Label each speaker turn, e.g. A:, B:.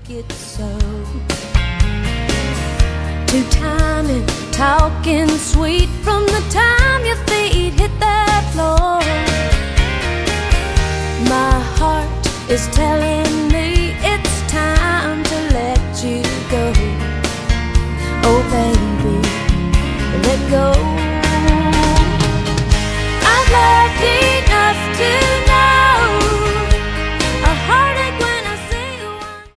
A: it so. Two-timing, talking sweet from the time